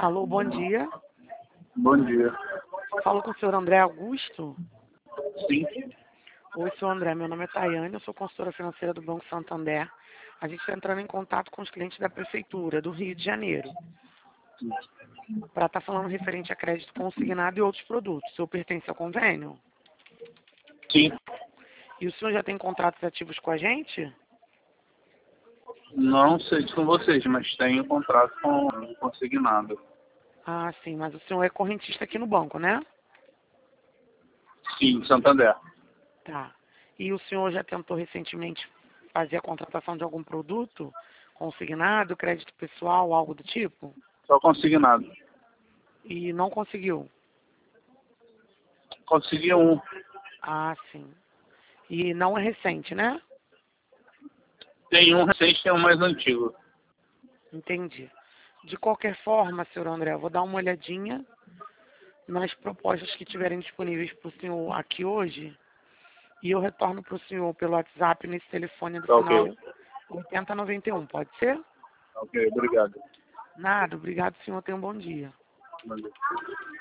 Alô, bom dia. Bom dia. Falo com o senhor André Augusto. Sim. Oi, senhor André, meu nome é Tayane, eu sou consultora financeira do Banco Santander. A gente está entrando em contato com os clientes da Prefeitura do Rio de Janeiro para estar falando referente a crédito consignado e outros produtos. O senhor pertence ao convênio? Sim. E o senhor já tem contratos ativos com a gente? Não sei com vocês, mas tenho contrato com consignado. Ah, sim, mas o senhor é correntista aqui no banco, né? Sim, Santander. Tá. E o senhor já tentou recentemente fazer a contratação de algum produto consignado, crédito pessoal, algo do tipo? Só consignado. E não conseguiu? Consegui um. Ah, sim. E não é recente, né? Tem um recente, tem um mais antigo. Entendi. De qualquer forma, senhor André, eu vou dar uma olhadinha nas propostas que tiverem disponíveis para o senhor aqui hoje e eu retorno para o senhor pelo WhatsApp nesse telefone do Tá final ok. 8091, pode ser? Ok, obrigado. Nada, obrigado, senhor. Tenha um bom dia. Valeu.